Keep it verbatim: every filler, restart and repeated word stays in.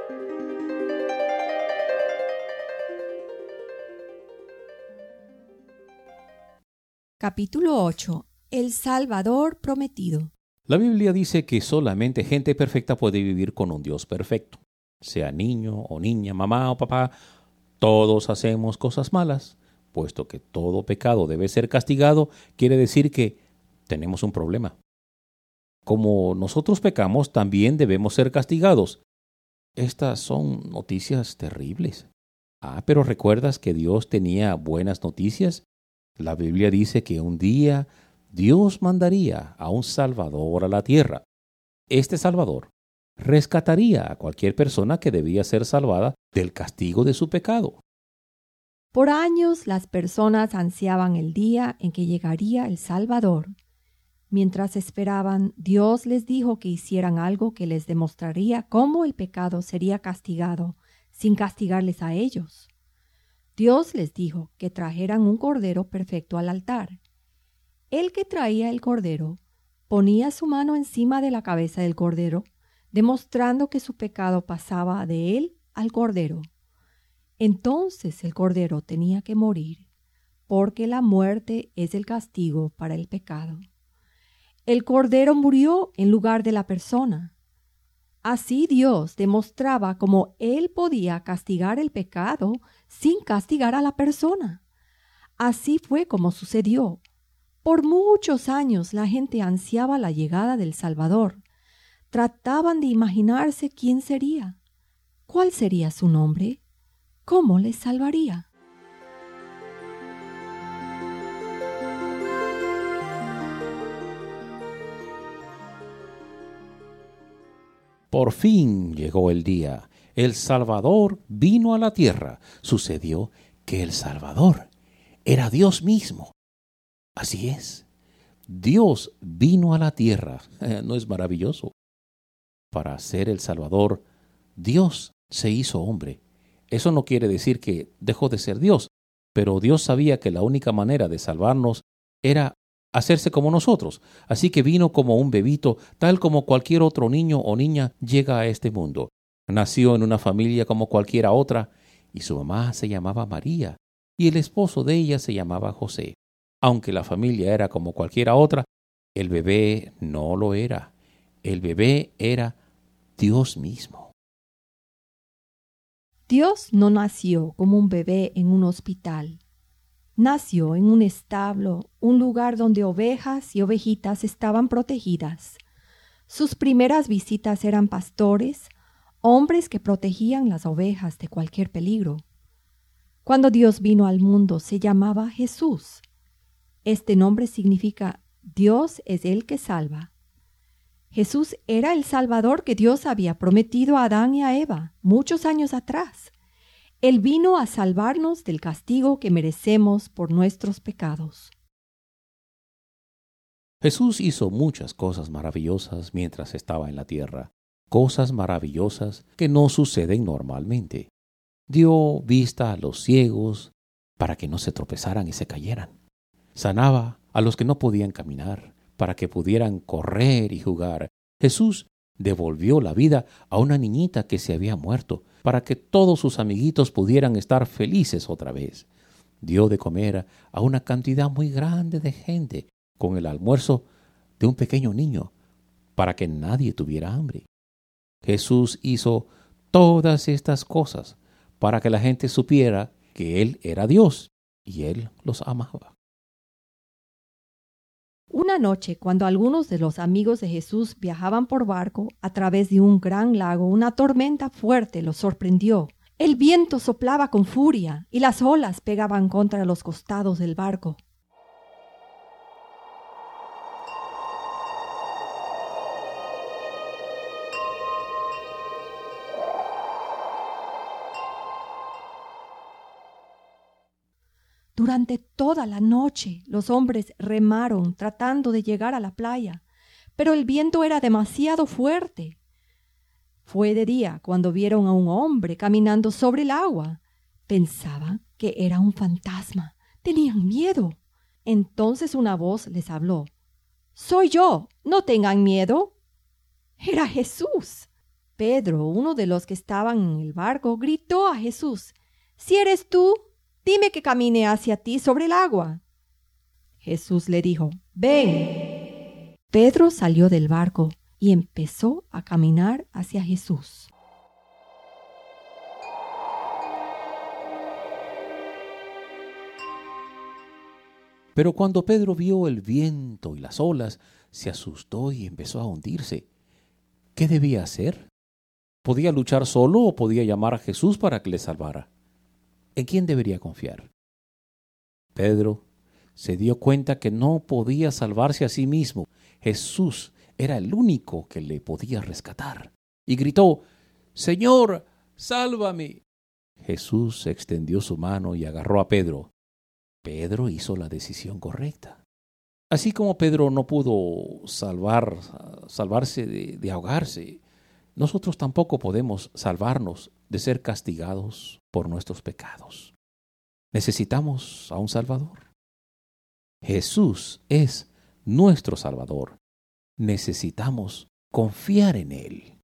Capítulo ocho. El Salvador prometido. La Biblia dice que solamente gente perfecta puede vivir con un Dios perfecto. Sea niño o niña, mamá o papá, todos hacemos cosas malas. Puesto que todo pecado debe ser castigado, quiere decir que tenemos un problema. Como nosotros pecamos, también debemos ser castigados. Estas son noticias terribles. Ah, pero ¿recuerdas que Dios tenía buenas noticias? La Biblia dice que un día Dios mandaría a un Salvador a la tierra. Este Salvador rescataría a cualquier persona que debía ser salvada del castigo de su pecado. Por años las personas ansiaban el día en que llegaría el Salvador. Mientras esperaban, Dios les dijo que hicieran algo que les demostraría cómo el pecado sería castigado sin castigarles a ellos. Dios les dijo que trajeran un cordero perfecto al altar. El que traía el cordero ponía su mano encima de la cabeza del cordero, demostrando que su pecado pasaba de él al cordero. Entonces el cordero tenía que morir, porque la muerte es el castigo para el pecado. El cordero murió en lugar de la persona. Así Dios demostraba cómo Él podía castigar el pecado sin castigar a la persona. Así fue como sucedió. Por muchos años la gente ansiaba la llegada del Salvador. Trataban de imaginarse quién sería. ¿Cuál sería su nombre? ¿Cómo les salvaría? Por fin llegó el día. El Salvador vino a la tierra. Sucedió que el Salvador era Dios mismo. Así es. Dios vino a la tierra. ¿No es maravilloso? Para ser el Salvador, Dios se hizo hombre. Eso no quiere decir que dejó de ser Dios, pero Dios sabía que la única manera de salvarnos era hacerse como nosotros. Así que vino como un bebito, tal como cualquier otro niño o niña llega a este mundo. Nació en una familia como cualquiera otra, y su mamá se llamaba María, y el esposo de ella se llamaba José. Aunque la familia era como cualquiera otra, el bebé no lo era. El bebé era Dios mismo. Dios no nació como un bebé en un hospital. Nació en un establo, un lugar donde ovejas y ovejitas estaban protegidas. Sus primeras visitas eran pastores, hombres que protegían las ovejas de cualquier peligro. Cuando Dios vino al mundo se llamaba Jesús. Este nombre significa Dios es el que salva. Jesús era el Salvador que Dios había prometido a Adán y a Eva muchos años atrás. Él vino a salvarnos del castigo que merecemos por nuestros pecados. Jesús hizo muchas cosas maravillosas mientras estaba en la tierra, cosas maravillosas que no suceden normalmente. Dio vista a los ciegos para que no se tropezaran y se cayeran. Sanaba a los que no podían caminar para que pudieran correr y jugar. Jesús devolvió la vida a una niñita que se había muerto para que todos sus amiguitos pudieran estar felices otra vez. Dio de comer a una cantidad muy grande de gente con el almuerzo de un pequeño niño para que nadie tuviera hambre. Jesús hizo todas estas cosas para que la gente supiera que Él era Dios y Él los amaba. Una noche, cuando algunos de los amigos de Jesús viajaban por barco a través de un gran lago, una tormenta fuerte los sorprendió. El viento soplaba con furia y las olas pegaban contra los costados del barco. Durante toda la noche los hombres remaron tratando de llegar a la playa, pero el viento era demasiado fuerte. Fue de día cuando vieron a un hombre caminando sobre el agua. Pensaban que era un fantasma. Tenían miedo. Entonces una voz les habló. «Soy yo, no tengan miedo». Era Jesús. Pedro, uno de los que estaban en el barco, gritó a Jesús: «Si eres tú, dime que camine hacia ti sobre el agua». Jesús le dijo: «Ven». Pedro salió del barco y empezó a caminar hacia Jesús. Pero cuando Pedro vio el viento y las olas, se asustó y empezó a hundirse. ¿Qué debía hacer? ¿Podía luchar solo o podía llamar a Jesús para que le salvara? ¿En quién debería confiar? Pedro se dio cuenta que no podía salvarse a sí mismo. Jesús era el único que le podía rescatar. Y gritó: «Señor, sálvame». Jesús extendió su mano y agarró a Pedro. Pedro hizo la decisión correcta. Así como Pedro no pudo salvar, salvarse de, de ahogarse, nosotros tampoco podemos salvarnos de ser castigados por nuestros pecados. Necesitamos a un Salvador. Jesús es nuestro Salvador. Necesitamos confiar en Él.